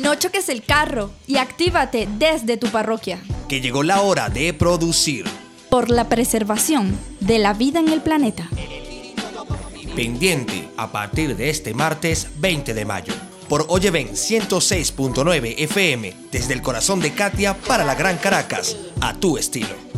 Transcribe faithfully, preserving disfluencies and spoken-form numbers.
No choques el carro y actívate desde tu parroquia. Que llegó la hora de producir. Por la preservación de la vida en el planeta. Pendiente a partir de este martes veinte de mayo. Por Oyeven ciento seis punto nueve F M, desde el corazón de Catia para la Gran Caracas, a tu estilo.